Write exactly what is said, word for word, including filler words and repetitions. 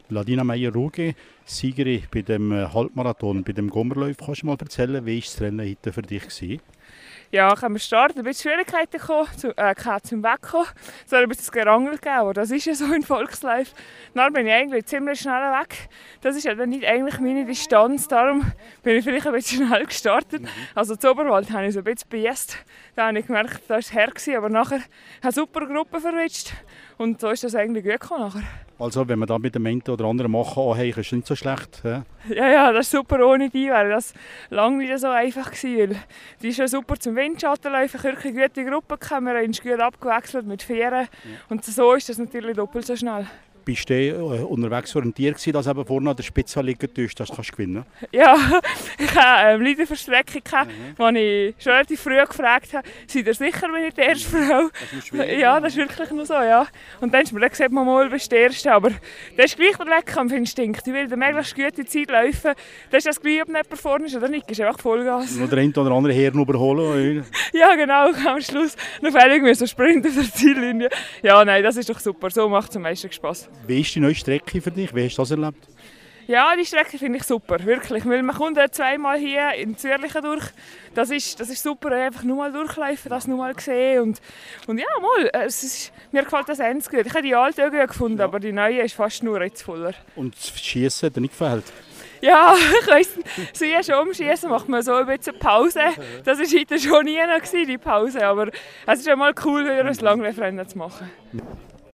Ladina Meyer-Ruge, Siegerin bei dem Halbmarathon, bei dem Gommerlauf. Kannst du mal erzählen, wie war das Rennen heute für dich gewesen? Ja, ich habe starten, ein bisschen Schwierigkeiten gekommen, zu, äh, zum Wegkommen. Es hat ein bisschen Gerangel gegeben, aber das ist ja so in Volkslife. Dann bin ich eigentlich ziemlich schnell weg. Das ist ja dann nicht eigentlich meine Distanz, darum bin ich vielleicht ein bisschen schnell gestartet. Mhm. Also zu Oberwald habe ich so ein bisschen gebiest. Da habe ich gemerkt, das war her, aber nachher habe ich eine super Gruppe verwischt. Und so ist das eigentlich gut gekommen nachher. Also wenn man da mit dem einen oder anderen machen anhängt, ist es nicht so schlecht. Ja? ja, ja, das ist super. Ohne die wäre das lange nicht so einfach gewesen. Weil die ist ja super zum Windschattenlaufen, wirklich eine gute Gruppe gehabt. Wir haben uns gut abgewechselt mit Vieren. Ja. Und so ist das natürlich doppelt so schnell. Bist du äh, unterwegs orientiert gewesen, dass eben vorne an der Spitze liegen tust, dass du gewinnen kannst? Ja, ich hatte ähm, Leute für Strecke, wo mhm. ich schon relativ früh gefragt habe, seid ihr sicher, bin ich die erste Frau? Das ja, das ist wirklich nur so, ja. Und dann hast du mir gesagt, man mal, bist du die Erste. Aber das ist gleich der Wettkampfinstinkt. Ich will eine möglichst gute Zeit laufen. Das ist das gleich, ob jemand vorne ist oder nicht. Das ist einfach Vollgas. Oder der eine oder andere Herren überholen. Ja, genau. Am Schluss noch völlig so sprinten auf der Ziellinie. Ja, nein, das ist doch super. So macht es am meisten Spaß. Wie ist die neue Strecke für dich? Wie hast du das erlebt? Ja, die Strecke finde ich super, wirklich. Weil man kommt zweimal hier in Zürich durch. Das ist, das ist super, einfach nur mal durchlaufen, das nur mal sehen. Und, und ja, mal, es ist, mir gefällt das ganz gut. Ich habe die alte gut gefunden, ja. Aber die neue ist fast nur jetzt voller. Und das Schießen hat dir nicht gefällt? Ja, ich weiss, so ja, schon umschießen macht man so ein bisschen Pause. Das war heute schon nie noch, die Pause. Aber es ist ja mal cool, wieder ein Langlaufrennen zu machen.